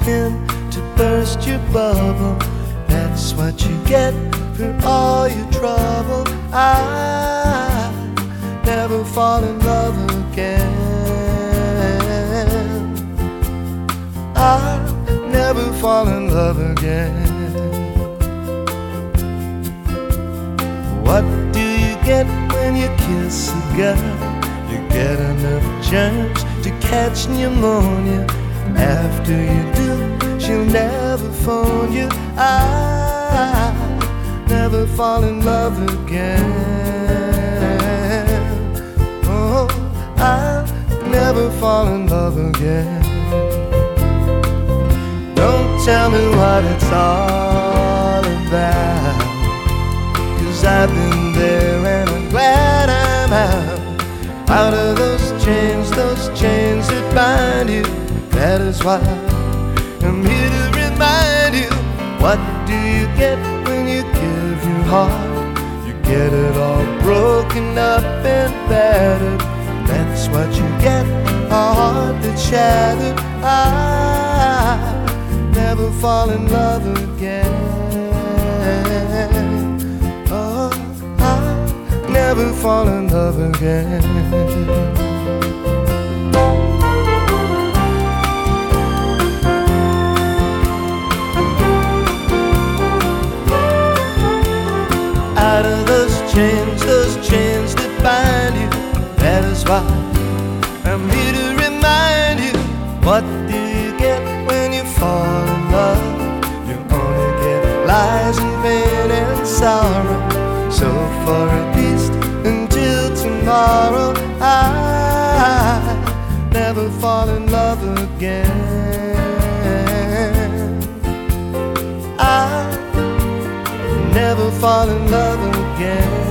him to burst your bubble. That's what you get for all your trouble. I never fall in love again. I never fall in love again. What do you get when you kiss a girl? You get enough germs to catch pneumonia. After you do, she'll never phone you. I never fall in love again. Oh, I'll never fall in love again. Don't tell me what it's all about, 'cause I've been there and I'm glad I'm out of those chains that bind you. That is why I'm here to remind you. What do you get when you give your heart? You get it all broken up and battered. That's what you get, a heart that's shattered. I never fall in love again. Oh, I never fall in love again. Out of those chains that bind you. That is why I'm here to remind you. What do you get when you fall in love? You only get lies and pain and sorrow. So for at least until tomorrow, I never fall in love again. I never fall in love again.